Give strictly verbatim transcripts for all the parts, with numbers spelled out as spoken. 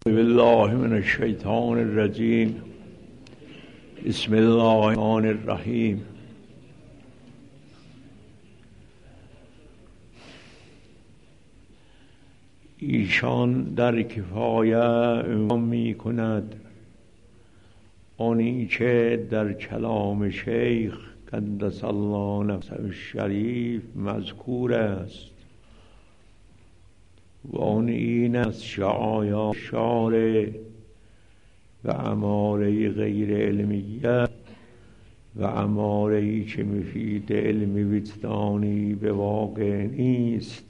بالله من الشیطان الرجیم. بسم الله الرحمن الرحیم. ایشان در کفایه عنوان می کند آنی که در کلام شیخ قدس الله نفسه الشریف مذکور است و آن این است شعایا شارع و اماره غیر علمیه و اماره‌ای که مفید علمی وجدانی به واقع نیست.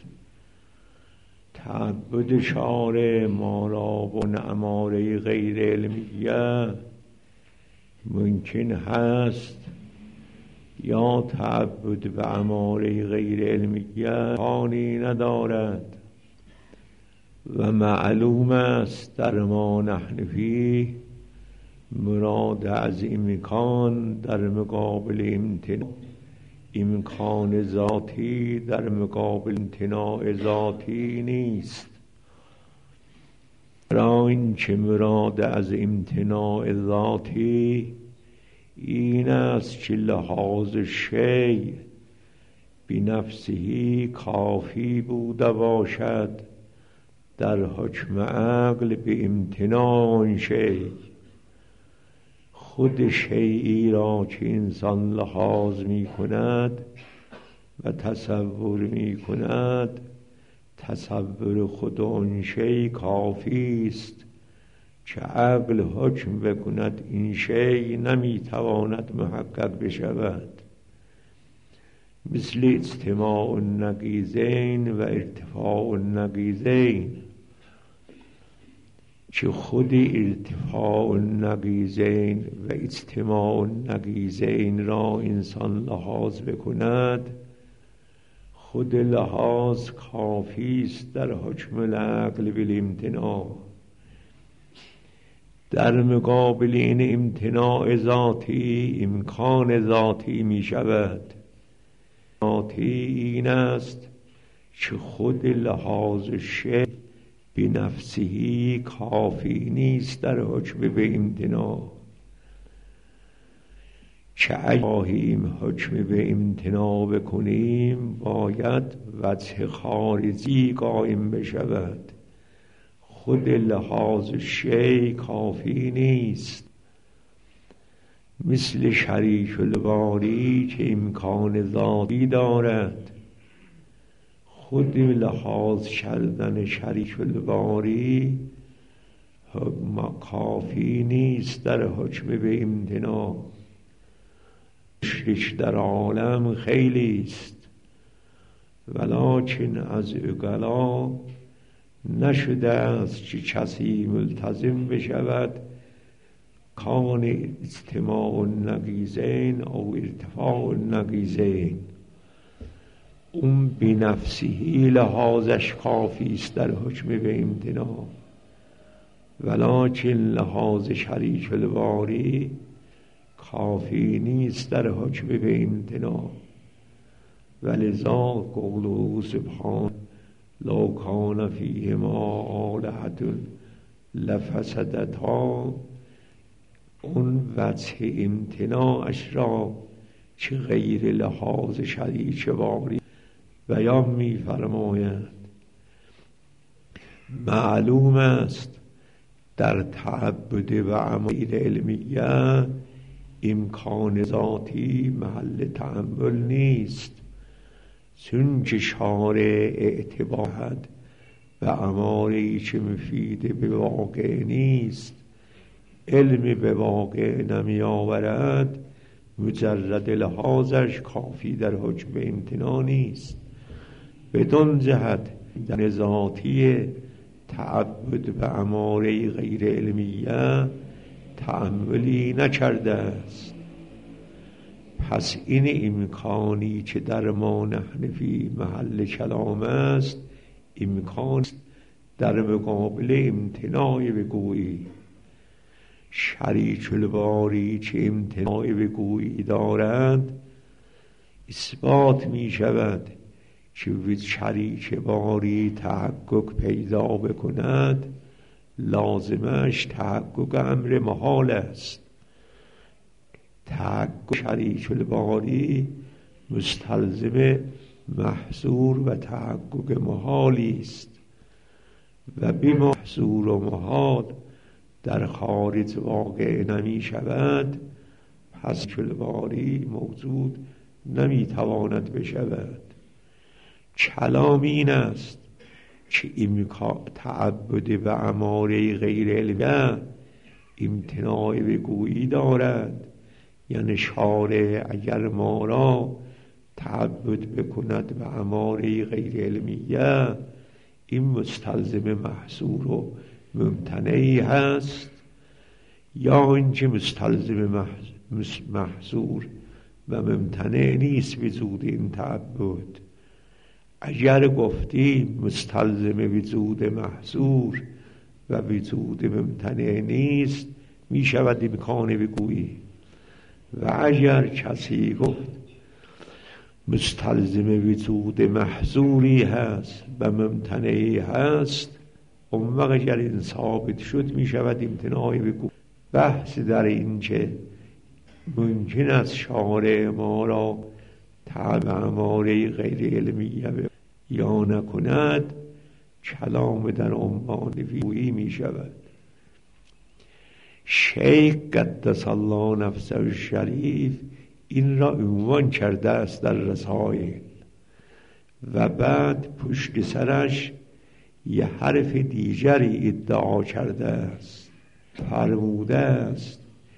تعبد شارع ما را با اماره غیر علمیه ممکن هست یا تعبد به اماره غیر علمیه خانی ندارد و معلوم است در ما نحن فیه مراد از امکان در مقابل امتناع امکان ذاتی در مقابل امتناع ذاتی نیست. را این که مراد از امتناع ذاتی این است که لحاظ شیء بنفسه کافی بوده باشد در حکم عقل به امتناع شیء. خود شیئی را که انسان لحاظ می کند و تصور می کند تصور خود آن شیء کافی است که عقل حکم بکند این شیء نمی تواند محقق بشود. مثل اجتماع النقیضین و ارتفاع النقیضین که خود ارتفاع النقیضین و اجتماع النقیضین را انسان لحاظ بکند خود لحاظ کافی است در حکم العقل بالامتناع. در مقابل این امتناع ذاتی امکان ذاتی می شود. ذاتی این است که خود لحاظ شیء بنفسه کافی نیست در حکم به امتناع. که اگر خواهیم حکم به امتناع بکنیم باید وجه خارجی قائم بشود. خود لحاظ شیء کافی نیست. مثل شریک الباری که امکان ذاتی دارد خود لحاظ کردن شریک الباری کافی نیست در حکم به امتناع. مشرک در عالم خیلی است ولکن از عقلا نشده است که کسی ملتزم بشود کان اجتماع النقیضین او ارتفاع النقیضین. اون بنفسه لحاظش کافی است در حکم به امتناع ولکن لحاظ شریک الباری کافی نیست در حکم به امتناع. ولذا قوله سبحانه لو کان فیهما آلهة لفسدتا اون وجه امتناعش را که غیر لحاظ شریک باری بیان می فرماید. معلوم است در تعبد و امیر علمیه امکان ذاتی محل تأمل نیست چون که شارع اعتبارد و اماری که مفید به واقع نیست علم به واقع نمی آورد مجرد لحاظش کافی در حکم امتناع نیست. بدون جهت در ذاتی تعبد به اماره غیر علمیه تأملی نکرده است. پس این امکانی که در ما نحن فی محل کلام است امکان در مقابل امتناع بگویی. شریک الباری که امتناع بگویی دارند اثبات می شود که شریک باری تحقق پیدا بکند لازمش تحقق امر محال است. تحقق شریک الباری مستلزم محظور و تحقق محالی است و بی محظور و محال در خارج واقع نمی شود، پس الباری موجود نمی تواند بشود. کلام این است که امکان تعبد و اماره غیر علمه امتناع به گویی دارد. یعنی شارع اگر ما را تعبد بکند و اماره غیر علمیه، این مستلزم محظور و ممتنعی هست، یا اینکه مستلزم محظور و ممتنع نیست وجود این تعبد. اگر گفتیم مستلزم وجود محظور و وجود ممتنع نیست، می شود امکان بگویی. و اگر کسی گفت مستلزم وجود محظوری هست و ممتنعی هست، اون وقت اگر این ثابت شد می شود امتناعی بگویی. بحث در این که ممکن است شارع ما را تابع اماره غیر علمیه یا نکند، کلام در عنوان گویی می شود. شیخ قدس الله نفسه الشریف این را عنوان کرده است در رسائل و بعد پشت سرش یه حرف دیگری ادعا کرده است. فرموده است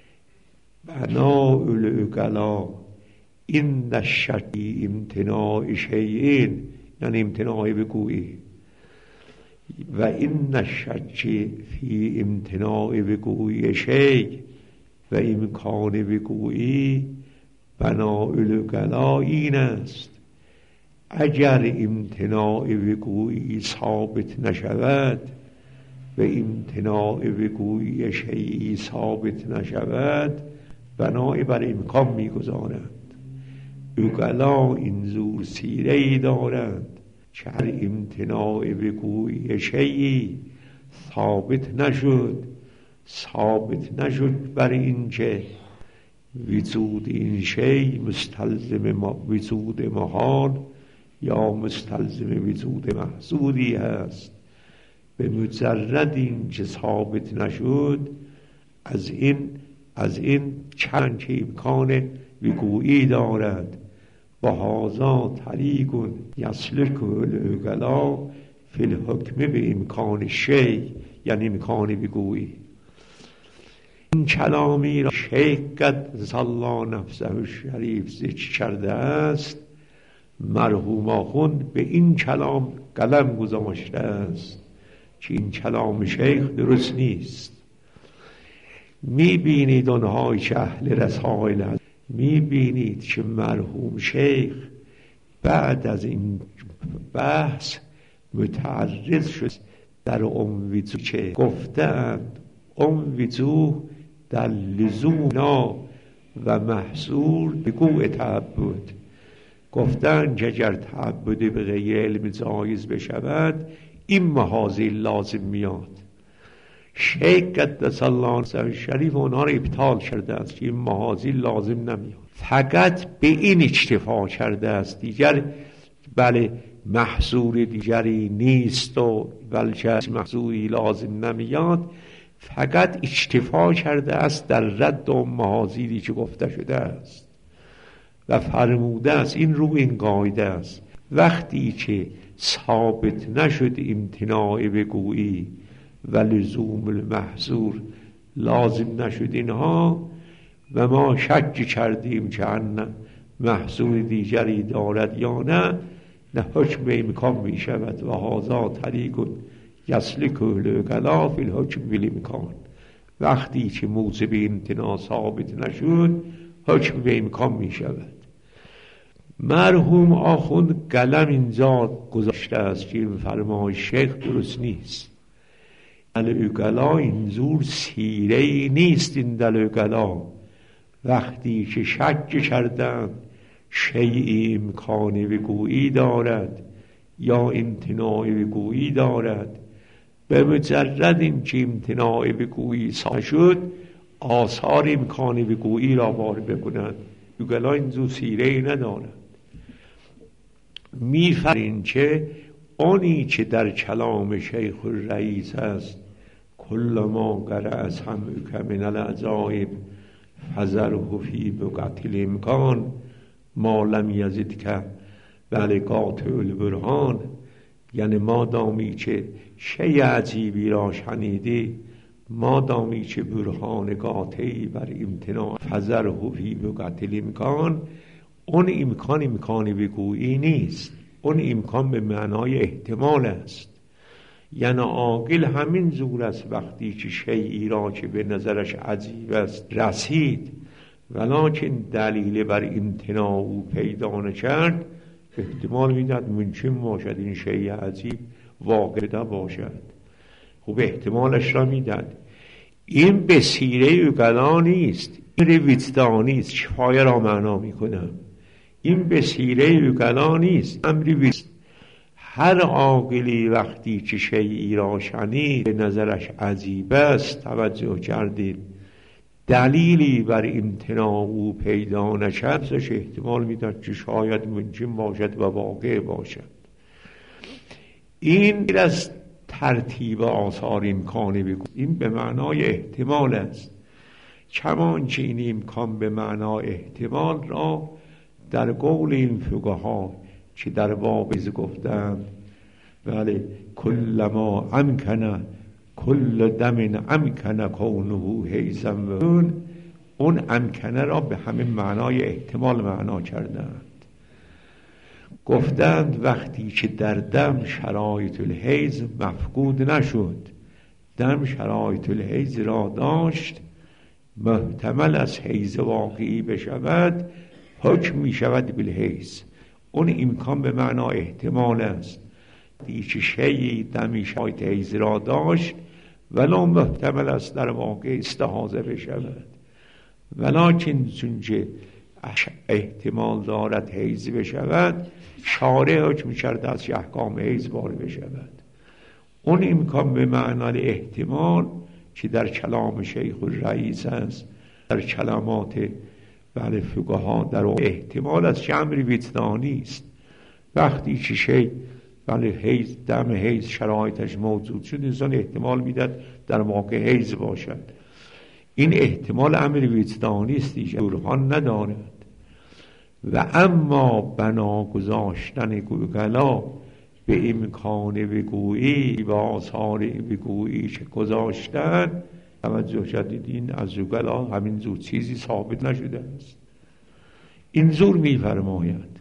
بناء العقلا این الشک امتناع شیئین، یعنی امتناعی بگویی، و این الشک فی امتناع بگویی شیء و امکان بگویی بناء العقلا این است. اگر امتناع بگویی ثابت نشود و امتناع بگویی شیئی ثابت نشود، بنای بر امکان میگذارند. عقلا این زور سیره‌ای دارند که هر امتناع بگویی شیئی ثابت نشد ثابت نشد بر این که وجود این شیء مستلزم وجود محال یا مستلزم وجود محظوری هست. به مجرد این که ثابت نشد، از این از این چند که امکان وقوعی دارد. و هذا طریق یسلک العقلا فی الحکم به امکان شیء، یعنی امکان وقوعی. این کلامی را شیخ قدس الله نفسه الشریف ذکر کرده است. مرحوم آخوند به این کلام قلم گذاشته است که این کلام شیخ درست نیست. می بینید اونهایی که اهل رسائل هست، می بینید که مرحوم شیخ بعد از این بحث متعرض شد در اون وجوه که گفتند اون وجوه در لزومنا و محصول بگوه تعبد. گفتند که اگر تعبد به غیر علم جایز بشود، این محاذی لازم میاد. شیخ قدس الله نفسه الشریف اونها رو ابطال کرده است که این محاذی لازم نمیاد، فقط به این اکتفا کرده است. دیگر بله محظور دیگری نیست و بلکه محظوری لازم نمیاد، فقط اکتفا کرده است در رد و محاذیری که گفته شده است و فرموده است این رو این قاعده است: وقتی که ثابت نشد امتناع بگویی و لزوم المحظور لازم نشد اینها، و ما شک کردیم که ان محظور دیگری دارد یا نه، نه حکم امکان می شود. و هذا طریق یسلک العقلا فی الحکم بالامکان. وقتی که موجب امتناع ثابت نشد، حکم به امکان می شود. مرحوم آخوند قلم اینجا گذاشته است که این فرمای شیخ درست نیست. العقلا اینجور سیره‌ای نیست. این العقلا وقتی که شک کردند شیء امکان وقوعی دارد یا امتناع وقوعی دارد به مجرد این که امتناع به گویی صادر شد، آثار امکان به گویی را بار بکنند. یوگلا این زو سیره ندارد. میفرین که آنی که در کلام شیخ الرئیس است، کل ما قرأ سمعک من العجایب فذره فی بقعة الامکان ما لم یزدک ولی قاطع البرهان. یعنی ما دامی که شیء عجیبی را شنیدی، ما دامی که برهان قاطعی بر امتناع، فذره فی بقعة الامکان، اون امکان امکانی بگویی نیست، اون امکان به معنای احتمال است. یعنی عاقل همین زور است وقتی که شیئی را که به نظرش عجیب است رسید ولکن دلیل بر امتناع او پیدا نکرد، احتمال میداد ممکن باشد این شیء عجیب واقع باشد. خوب احتمالش را میداد. این به سیره اوگلا نیست، این وجدانی است. شفایه را معنا میکنم. این به سیره اوگلا نیست، امری وجدانی. هر عاقلی وقتی که شیئی را شنید به نظرش عجیب است توجه کردید، دلیلی بر امتناع او پیدا نشد، احتمال میداد که شاید ممکن باشد و واقع باشد. این از ترتیب آثار امکانی بگو، این به معنای احتمال است. کمان که این امکان به معنای احتمال را در قول این فقها که در باب گفتند، ولی کل ما امکنه کل دم امکنه کونه حیزم، و اون امکنه را به همین معنای احتمال معنا کردند. گفتند وقتی که در دم شرایط الحیز مفقود نشد، دم شرایط الحیز را داشت، محتمل از حیز واقعی بشود، حکم می شود بالحیز. اون امکان به معنا احتمال است. دیچه شیعی دمی شرایط حیز را داشت ولو محتمل است در واقع استحاضه بشود، ولکن چونکه احتمال دارد حیز بشود، شارع حکم کرده است که احکام حیز بار بشود. اون امکان به معنای احتمال که در کلام شیخ الرئیس است، در کلمات بله فقها در احتمال از امری وجدانی است. وقتی که شی بله حیز دم حیز شرایطش موجود شد، انسان احتمال میداد در واقع حیز باشد. این احتمال امر وجدانی است، برهان ندارد. و اما بنا گذاشتن گوگلا به امکان بگویی و آثار بگویی که گذاشتن، توجه شدیدین از گوگلا همین زور چیزی ثابت نشده است. این زور میفرماید.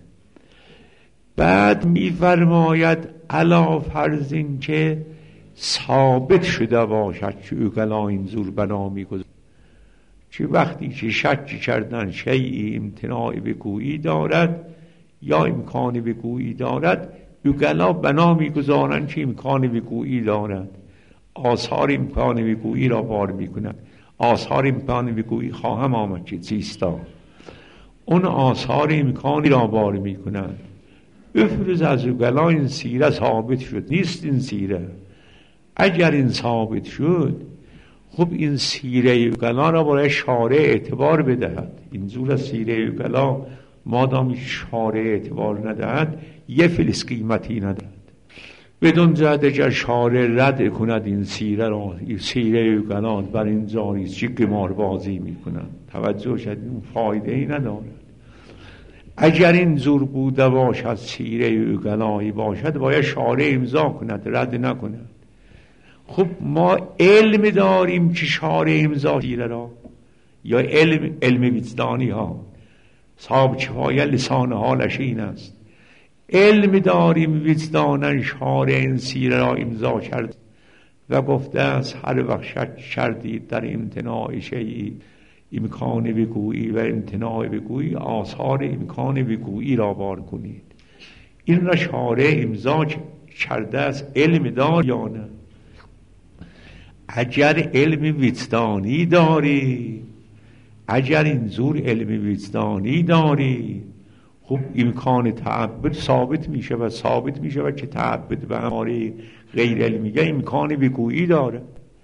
بعد میفرماید علا فرض این که ثابت شده باشد که اوگلا این زور بنا میگذارد، که وقتی که شک کردن شیئی امتناع بگویی دارد یا امکان بگویی دارد، اوگلا بنا میگذارند که امکان بگویی دارد، آثار امکان بگویی را بار میکنند. آثار امکان بگویی خواهم آمد که چیستا، اون آثار امکانی را بار میکنند. افرز از اوگلا این سیره ثابت شد، نیست این سیره. اگر این ثابت شد، خب این سیره اوگلا را برای شارع اعتبار بدهد. این زور از سیره اوگلا مادامی شارع اعتبار ندهد، یه فلس قیمتی ندهد. بدون جهت اگر شارع رد کند این سیره را، این سیره اوگلا بر این جاری چی قمار بازی میکنند. توجه شد، این فایده ای ندارد. اگر این زور بوده باشد سیره اوگلایی باشد، باید شارع امضا کند، رد نکند. خب ما علم داریم که شارع امضا سیره را، یا علم علم وجدانی ها صاحب کفایه لسان حالش این است. علم داریم وجدانا شارع این سیره را امضا کرد و گفته است هر وقت شک کردید در امتناع شیئی امکان بگویی و امتناع بگویی، آثار امکان بگویی را بار کنید. این را شارع امضا کرده است. علم دار یا نه؟ اگر علم وجدانی داری، اگر این زور علم وجدانی داری، خب امکان تعبد ثابت میشه و ثابت میشه و که تعبد به اماره غیر علمیه امکان وقوعی داره،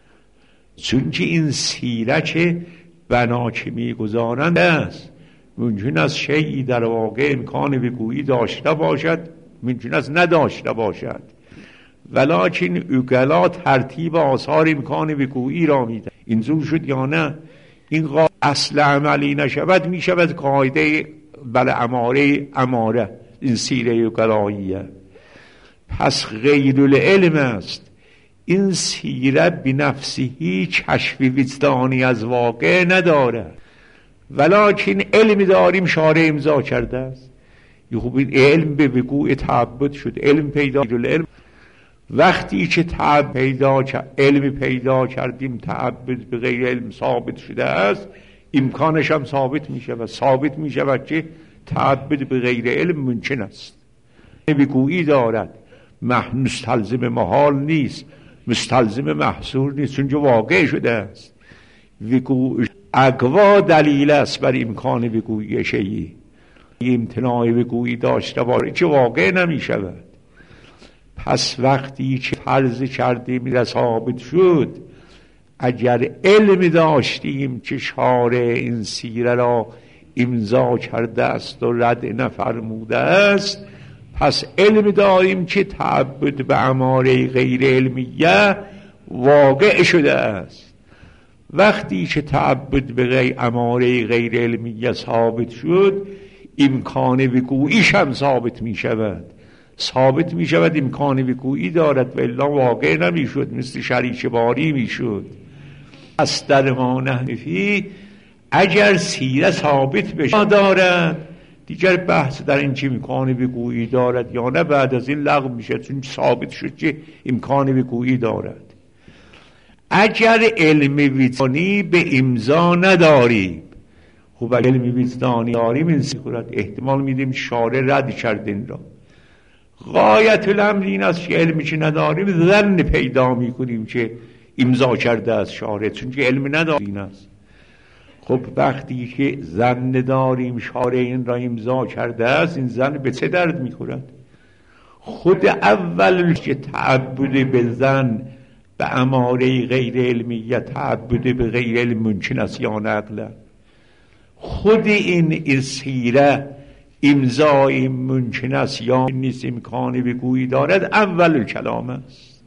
چون که این سیرک بنا که میگذارند است. ممکن است شیئی در واقع امکان وقوعی داشته باشد، ممکن است نداشته باشد، ولکن عقلا ترتیب آثار امکان وقوعی را میده. اینجور شد یا نه؟ این قاعده اصل عملی نشود، میشود قاعده بل اماره اماره، این سیره عقلاییه. پس غیر العلم است. این سیره بنفسهی کشف وجدانی از واقع نداره، ولکن علم داریم شارع امضا کرده است. خوب این علم به وقوع تعبد شد، علم پیدا علم. وقتی که تعبد پیدا علم پیدا کردیم، تعبد به غیر علم ثابت شده است، امکانش هم ثابت می شود. ثابت می شود که تعبد به غیر علم ممکن است، وقوعی دارد، مستلزم محال نیست، مستلزم محصور نیست، چون واقع شده است. وقوع اقوا دلیل است بر امکان وقوعی شیئی. امتناع وقوعی داشته باشه که واقع نمی شود. پس وقتی که فرض کردیم ثابت شد، اگر علم داشتیم که شارع این سیره را امضا کرده است و رد نفرموده است، پس علم داریم که تعبد به اماره غیر علمیه واقع شده است. وقتی که تعبد به غیر اماره غیر علمیه ثابت شد، امکان وقوعیش هم ثابت می شود. ثابت می شود امکان وقوعی دارد و الا واقع نمی شد، مثل شریک باری می شد. پس در ما نحنفی اگر سیره ثابت بشه دارد، دیگر بحث در این چی امکان وقوعی دارد یا نه بعد از این لغو میشه، چون ثابت شد که امکان وقوعی دارد. اگر علم وجدانی به امضا نداریم، خب اگر علم وجدانی داریم این صورت احتمال میدیم شارع رد کردن را. غایت الامر این است که علمی که نداریم ظن پیدا میکنیم که امضا کرده از شارع، چون که علم نداریم است. خب وقتی که ظن داریم شارع این را امضا کرده است، این ظن به چه درد میخورد؟ خود اول که تعبد به ظن به اماره غیر علمیه، تعبد به غیر علم ممکن است یا نقل، خود این سیره امضای ممکن است یا نیست، امکان وقوعی دارد، اول کلام است.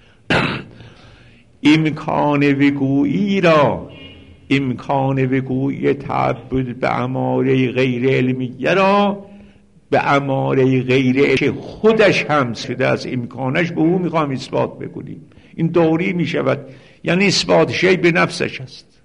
امکان وقوعی را، امکان وقوعی تعبد به اماره غیر علمیه را به اماره غیر که خودش هم شده از امکانش به او میخوام اثبات بکنیم. این دوری میشود، یعنی اثبات شی به نفسش است.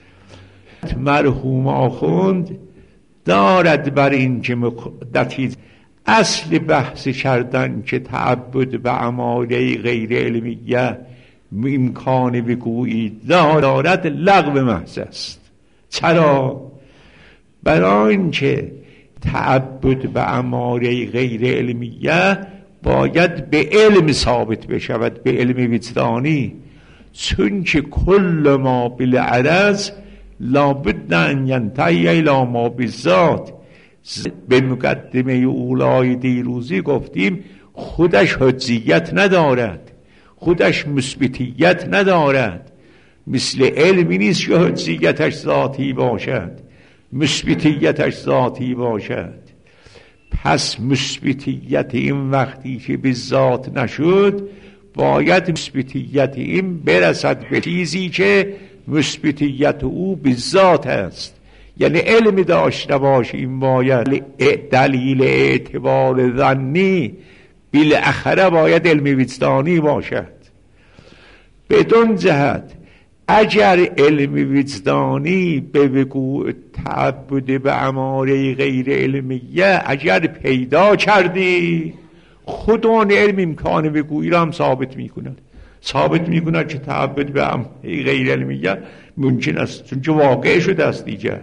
مرحوم آخوند دارد بر این که مقدتی اصل بحث کردن که تعبد به اماره غیر علمیه امکان وقوعی دارد لغو محض است. چرا؟ برای اینکه تعبد به اماره غیر علمیه باید به علم ثابت بشود، به علم وجدانی، چون که کل ما بالعرض لابد ان ینتهی الی ما بالذات. به مقدمه اولای دیروزی گفتیم خودش حجیت ندارد، خودش مثبتیت ندارد، مثل علمی نیست که حجیتش ذاتی باشد، مثبتیتش ذاتی باشد. پس مثبتیت این وقتی که به ذات نشد، باید مثبتیت این برسد به چیزی که مثبتیت او به ذات است. یعنی علم داشته باشیم، باید دلیل اعتبار ظنی بالاخره باید علم وجدانی باشد. بدون جهت اگر علم وجدانی به وقوع تعبد به اماره غیر علمیه اگر پیدا کردی، خود آن علم امکان وقوعی را هم ثابت میکند، ثابت میکند که تعبد به اماره غیر علمیه ممکن است، چون که واقع شده است. دیگر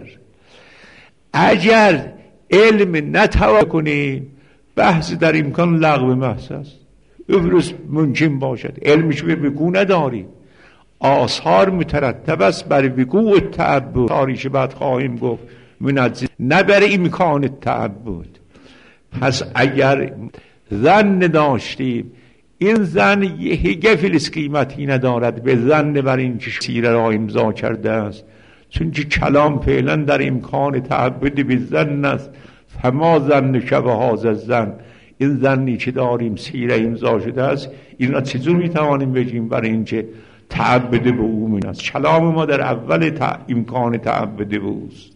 اگر علم نتوان کنیم، بحث در امکان لغو محض است. افرض ممکن باشد علمش به وقوع نداریم، آثار مترتب است بر وقوع تعبد، تاریخ بعد خواهیم گفت منجز نه بر امکان تعبد. پس اگر ظن داشتیم این زن یه هیگه فلس قیمتی ندارد به زن بر این که سیره را امضا کرده است، چون که کلام فعلا در امکان تعبد به زن است. فما زن شبه هذا زن، این زنی که داریم سیره امضا شده است، این را چجور میتوانیم بگیم برای این که تعبد به او من است؟ کلام ما در اول تا امکان تعبد به اوست.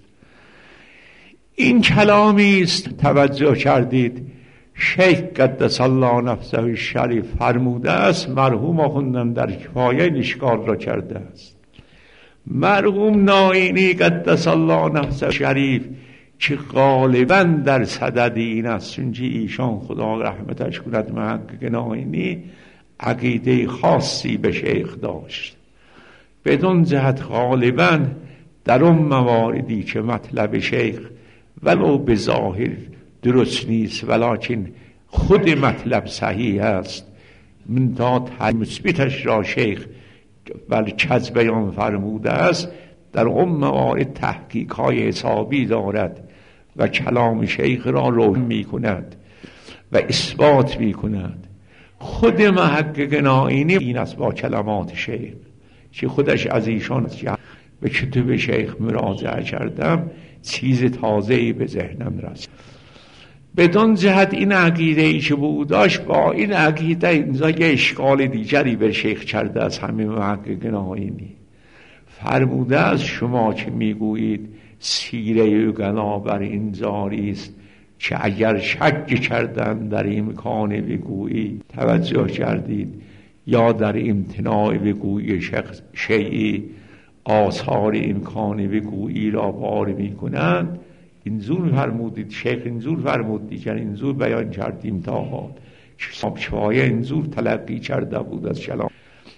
این کلامی است توجه کردید شیخ قدس الله نفسه الشریف فرموده است، مرحوم آخوندم در کفایه اشکال را کرده است. مرحوم نائینی قدس الله نفسه الشریف که غالبا در صدد این است، چونکه ایشان خدا رحمتش کند محقق نائینی عقیده خاصی به شیخ داشت، بدون جهت غالبا در اون مواردی که مطلب شیخ ولو به ظاهر درست نیست ولکن خود مطلب صحیح است، من تا مثبتش را شیخ بل چز بیان فرموده است، در اون موارد تحقیق های حسابی دارد و کلام شیخ را روح می کند و اثبات می کند. خود محقق نائینی این است با کلمات شیخ که خودش از ایشان به کتب شیخ مراجعه کردم، چیز تازه‌ای به ذهنم رسید. بدون جهت این عقیده ای که بود داشت با این عقیده اینجا یه اشکال دیگری به شیخ کرده از همه محقق نائینی. فرموده از شما که میگویید سیره اوغلا بر این جاری است که اگر شک کردن در امکان بگویی، توجه کردید، یا در امتناع بگویی شیعی آثار امکان بگویی را بار می کنند، اینجور فرمودید شیخ، اینجور فرمود دیگر اینجور بیان کردیم تا حال شایع اینجور تلقی کرده بود از کلام.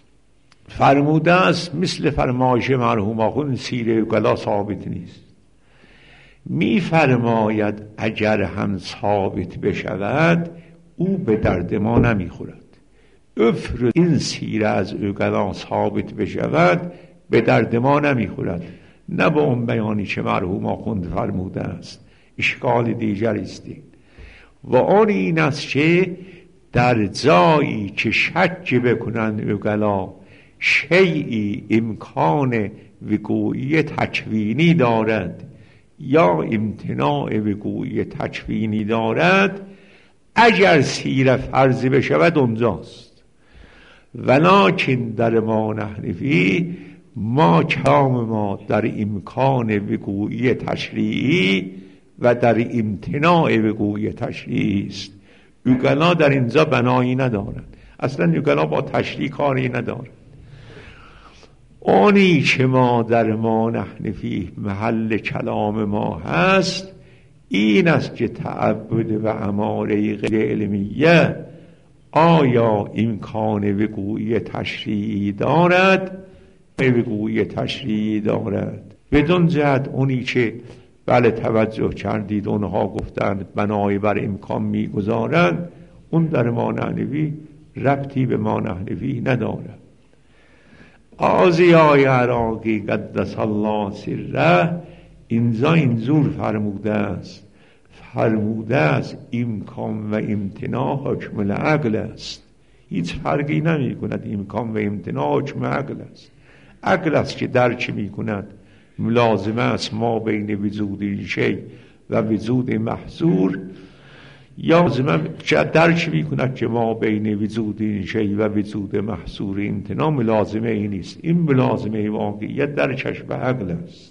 فرموده است مثل فرمایش مرحوم آخوند سیره اوغلا ثابت نیست. می فرماید اگر هم ثابت بشود او به درد ما نمی خورد. افرض این سیره از اوغلا ثابت بشود به درد ما نمی خورد، نه به اون بیانی که مرحوم آخوند فرموده است. اشکال دیگر است و آن این است که در جایی که شک بکنند اوغلا شیئی امکان وقوعی تکوینی دارد یا امتناع وقوعی تکوینی دارد، اگر سیره فرض بشود اونجاست. ولکن در ما نحنفی ما کلام ما در امکان وقوعی تشریعی و در امتناع وقوعی تشریعی است. اوغلا در اینجا بنایی ندارد، اصلا اوغلا با تشریع کاری ندارد. آنی که ما در ما نحنفی محل کلام ما هست این است که تعبد و اماره غیر علمیه آیا امکان وقوعی تشریعی دارد؟ وقوعی تشریعی دارد. بدون جهت اونی که بله توجه کردید اونها گفتند بنای بر امکان میگذارند، اون در ما نحنفی ربطی به ما نحنفی ندارد. آزیای عراقی قدس الله سره اینجا اینجور فرموده است، فرموده است امکان و امتناع حکم العقل است، هیچ فرقی نمی کند. امکان و امتناع حکم عقل است. عقل است که درک می کند ملازمه است ما بین وجود این شی و وجود محظور، یا لازمه درک می کند که ما بین وجود این شی و وجود محظور امتناع ملازمه ای نیست. این ملازمه واقعیت در چشم عقل است.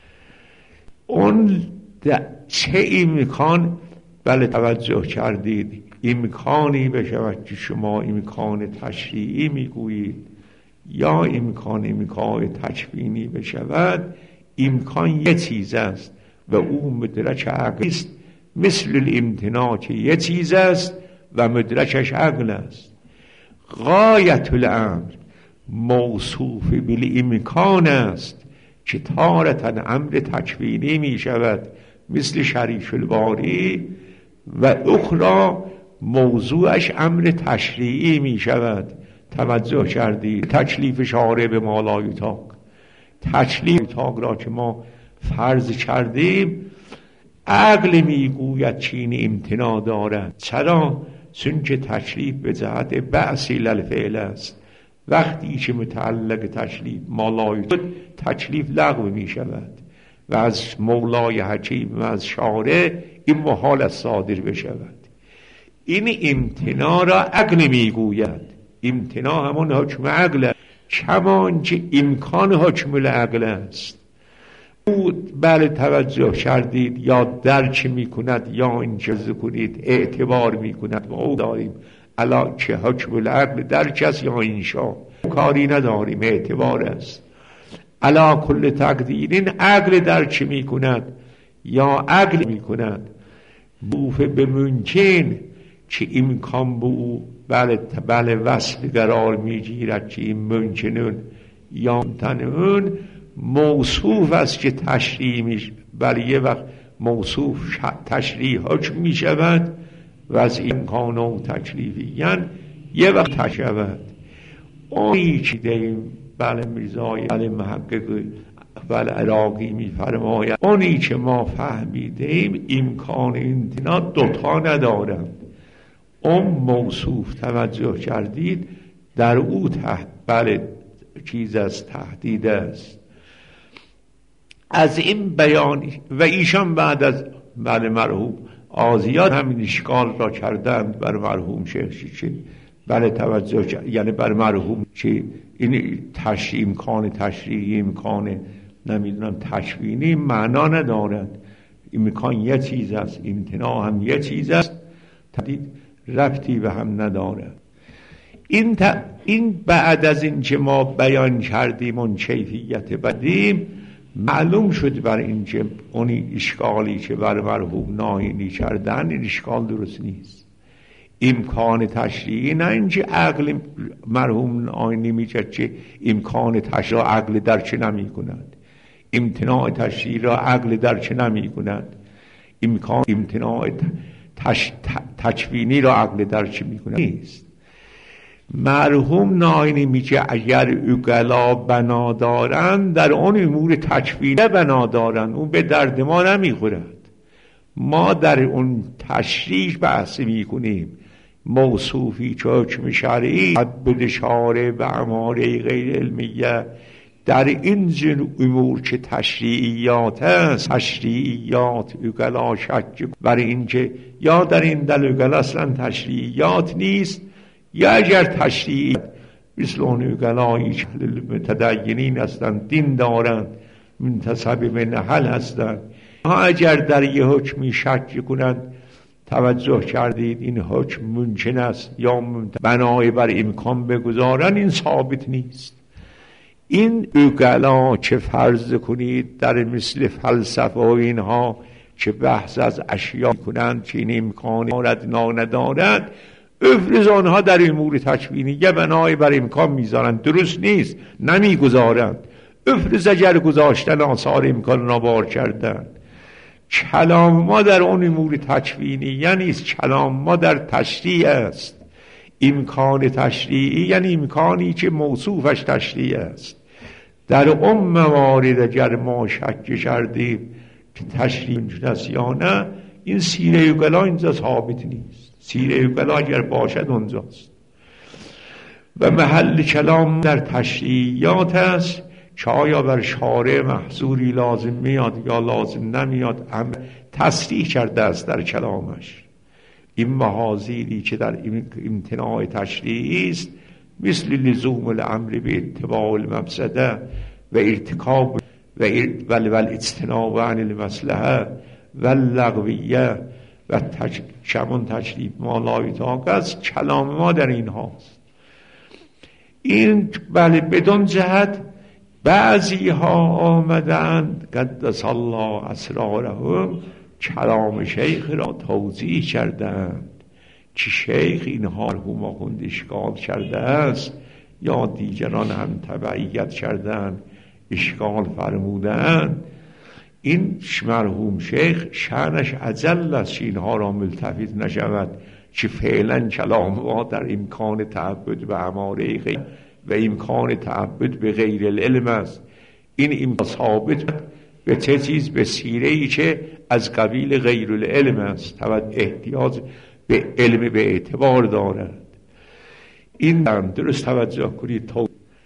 اون چه امکان بله توجه کردید امکانی بشود که شما امکان تشریعی میگویید یا امکان امکان تکوینی بشود، امکان یه چیز است و او مدرک عقل است، مثل الامتناع که یه چیز است و مدرکش عقل است. غایت الامر موصوف بالامکان است که تارتاً امر تکوینی می شود مثل شریف الباری و اخرى موضوعش امر تشریعی می شود. توجه کردید تکلیف شارع به ما لا یطاق، تکلیف یطاق را که ما فرض کردیم عقل میگوید چین امتناع دارد. چرا؟ سنج تشریف به جهت بعثی للفعل است. وقتی که متعلق تشریف مالای تکلیف لغو می شود و از مولای حکیم و از شارع این محال از صادر بشود. این امتناع را عقل می گوید. امتناع همون حکم عقل، کمان که امکان حکم العقل است. بله توجه کردید، یا درک می کند یا انجاز کنید، اعتبار می کند و او داریم علا که حکم العقل درک است یا انشا، کاری نداریم، اعتبار است. علا کل تقدیرین عقل درک می کند یا عقل می کند. بوفه به ممکن که امکان به او بله بله وصل قرار می گیرد که این ممکنون یا ممتنون موصوف است که تشریح می شود. بله یه وقت موصوف تشریح حکم می شود و از امکان و تکلیفی یعنی یه وقت تشود. آنی که دیم بله میرزای بله محقق بله عراقی می فرماید آنی که ما فهمیدیم امکان امتناع دوتا ندارند. اون موصوف توجه کردید در او تحت بله چیز از تهدید است. از این بیان و ایشان بعد از بله مرحوم آزیاد همین اشکال را کردند بر مرحوم شیخ چی بله توجه کرد، یعنی بر مرحوم چی این تشریح امکان تشریحی امکان نمیدونم تشوینی معنا ندارد. امکان یه چیز است، امتناع هم یه چیز است، تدید ربطی به هم ندارد. این, ت... این بعد از این که ما بیان کردیم اون کیفیت بدیم معلوم شد بر این که اونی اشکالی که بر مرحوم ناینی کردن این اشکال درست نیست. امکان تشریعی نه اینکه عقل مرحوم ناینی میگه که امکان تشریع عقل درک نمی کند، امتناع تشریع را عقل درک نمی کند، امکان امتناع تش... تکوینی را عقل درک می کند نیست. مرحوم ناینی میگه اگر عقلا بنا دارن در اون امور تکوینی بنا دارن اون به درد ما نمیخورد. ما در اون تشریح بحث میکنیم موصوفی که حکم شرعی عبد شارع و اماره غیر علمیه در این جن امور که تشریعیات است، تشریعیات عقلا شک بر این که یا در این دل عقلا اصلا تشریعیات نیست یا اگر تشریعی مثل اون عقلایی که متدینین هستند دین دارند منتسب به نحل هستند ها اگر در یه حکمی شک کنند توجه کردید این حکم ممکن است یا بنای بر امکان بگذارن این ثابت نیست. این عقلا چه فرض کنید در مثل فلسفه و اینها که بحث از اشیاء کنند که این امکان دارد نا ندارد افرز آنها در امور تکوینی یه بنای بر امکان میذارن درست نیست نمیگذارند. افرز اگر گذاشتن آثار امکان نابار کردن. کلام ما در اون امور تکوینی یعنی کلام ما در تشریع است. امکان تشریعی یعنی امکانی که موصوفش تشریع است. در اون موارد اگر ما شک کردیم که تشریع است یا نه این سیره عقلا اینجا ثابت نیست. سیره عقلا اگر باشد اونجاست و محل کلام در تشریعیات است که آیا بر شارع محظوری لازم میاد یا لازم نمیاد امر تصریح کرده است در کلامش. این محاذیری که در امتناع تشریعی است مثل لزوم الامر به اتباع المفسده و ارتکاب و الاجتناب عن المصلحه و اللغویه و کمان تشریف ما لا یطاق است. کلام ما در این هاست. این بله بدون جهت بعضی ها آمدند قدس الله اسرارهم کلام شیخ را توضیح کردند که شیخ اینها مرحوم آخوند اشکال کرده است یا دیگران هم تبعیت کردند اشکال فرمودند. این مرحوم شیخ شأنش اجل است اینها را ملتفت نشود که فعلا کلام ما در امکان تعبد به اماره غیر و امکان تعبد به غیر العلم است. این امکان ثابت به چه چیز؟ به سیره‌ای که از قبیل غیر العلم است. احتیاج به علم به اعتبار دارد. این درست توجه کنید تا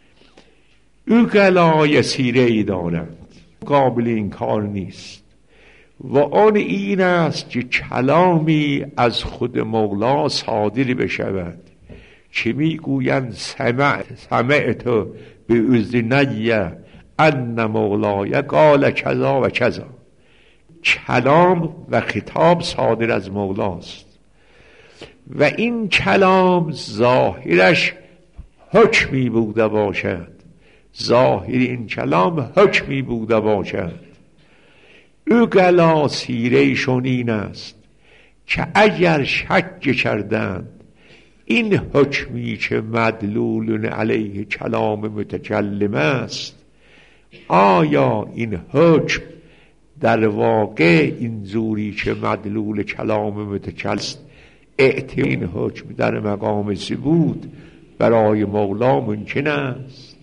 اوغلای سیره ای دارند، قابل این کار نیست. و آن این است که کلامی از خود مولا صادر بشود که میگویند سمعت سمعت به اذنی ان مولای قال کذا و کذا. کلام و خطاب صادر از مولاست و این کلام ظاهرش حکمی بوده باشد، ظاهر این کلام حکمی بوده باشد. اوغلا سیرهشون این است که اگر شک کردند این حکمی که مدلول علیه کلام متکلم است، آیا این حکم در واقع این زوری که مدلول کلام متکلم است، اعتبار این حکم در مقام ثبوت برای مولا ممکن است،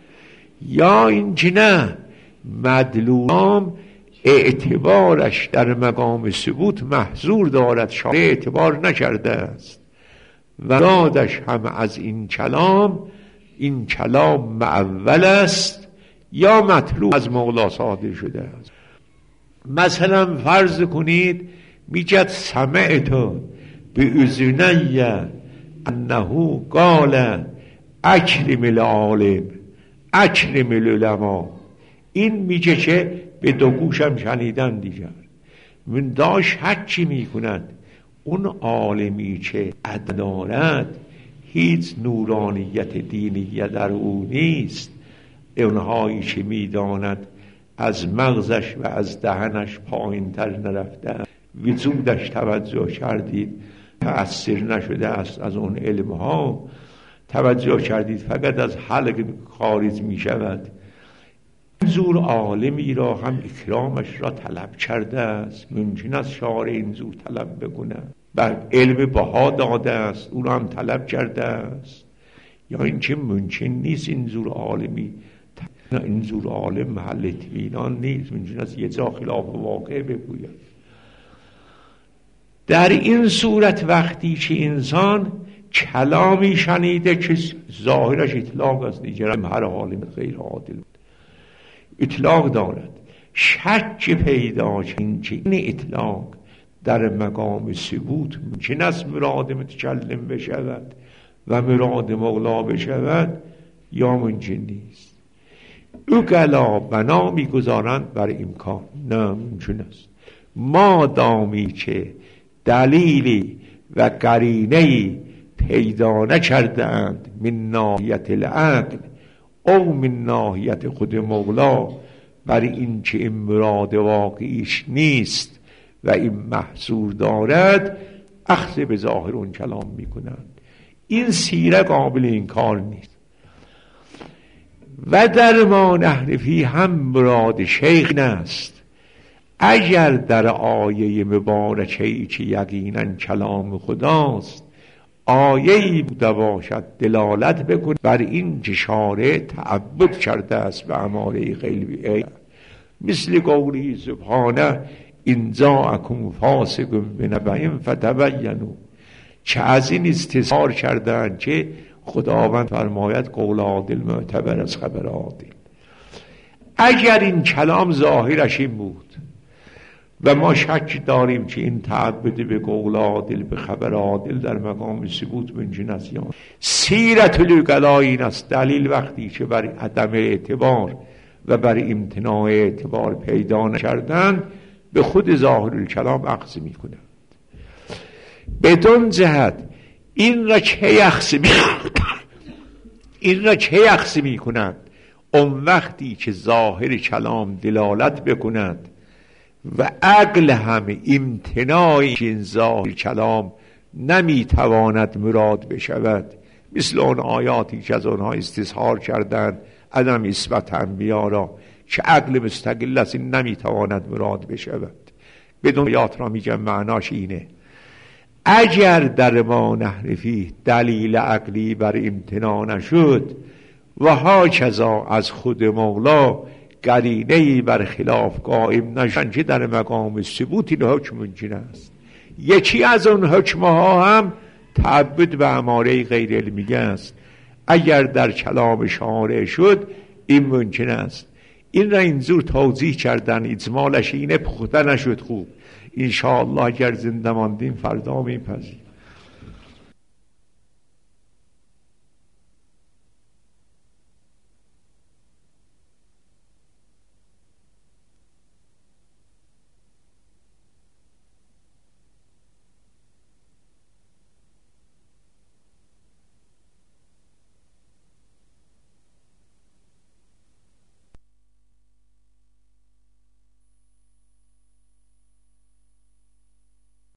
یا این که نه مدلولام اعتبارش در مقام ثبوت محظور دارد، شارع اعتبار نکرده است و مرادش هم از این کلام این کلام معول است یا مطلوب از مولا صادر شده است. مثلا فرض کنید میگد سمعت به اذنی انه قال اکرم العالم اکرم العلماء. این میگه که به دو گوشم شنیدن دیگر من داشت حکی میکنند اون عالمی که ادارد هیچ نورانیت دینیه در او نیست، اونهایی که میداند از مغزش و از دهنش پایین تر نرفته، وجودش توجه کردید تأثیر نشده است از اون علمها، توجه کردید فقط از حلق خارج می شود. زور عالمی را هم اکرامش را طلب کرده است، ممکن است شارع این زور طلب بکنه، بر علم بها داده است اون هم طلب کرده است، یا این که ممکن نیست این زور عالمی، این زور عالم محل اطمینان نیست، ممکن است یه جا خلاف واقع بگوید. در این صورت وقتی که انسان کلامی شنیده که ظاهرش اطلاق است، دیگر هر عالم غیر عادل اطلاق دارد، شک پیدا این که این اطلاق در مقام ثبوت ممکن است مراد متکلم بشود و مراد مولا بشود یا ممکن نیست. اوغلا بنا میگذارند بر امکان نه ممکن است، ما دامی که دلیلی و قرینه‌ای پیدا نکردند من ناحیت العقل او من ناحیت خود مولا بر این که این مراد واقعیش نیست و این محصور دارد، اخذ به ظاهر اون کلام میکنند. این سیره قابل این کار نیست. و در ما نحرفی هم مراد شیخ است، اگر در آیه مبارکه‌ای که یقینا کلام خداست آیه‌ای بوده باشد دلالت بکن بر این که شارع تعبد کرده است به اماره غیبی، مثل قولی سبحانه ان جاءکم فاسق بنبأ فتبینوا، چه از این استظهار کردند که خداوند فرماید قول عادل معتبر از خبر عادل. اگر این کلام ظاهرش این بود و ما شک داریم که این تعبد به قول عادل به خبر عادل در مقام ثبوت ممکن است، یا سیرت الاوغلا این است، دلیل وقتی که بر عدم اعتبار و بر امتناع اعتبار پیدا نکردن به خود ظاهر الکلام اخذ می کنند. بدون جهت این را که اخذ می این را که اخذ می کنند اون وقتی که ظاهر کلام دلالت بکند و عقل هم امتناعی که این ظاهر کلام نمیتواند مراد بشود، مثل اون آیاتی که از اونها استظهار کردند عدم اثبات انبیا را که عقل مستقل است این نمیتواند مراد بشود. بدون آیات را میگم معناش اینه، اگر در ما نحرفی دلیل عقلی بر امتناع نشد و هاکذا از خود مولا قرینه‌ای بر خلاف قائم نشد که در مقام ثبوت این حکم ممکن است، یکی از اون حکمه ها هم تعبد به اماره غیر علمیه است. اگر در کلام شارع شد این ممکن است. این را اینجور توضیح کردن، اجمالش اینه، پخته نشد خوب. انشاءالله اگر زنده ماندیم فردا میپذیریم.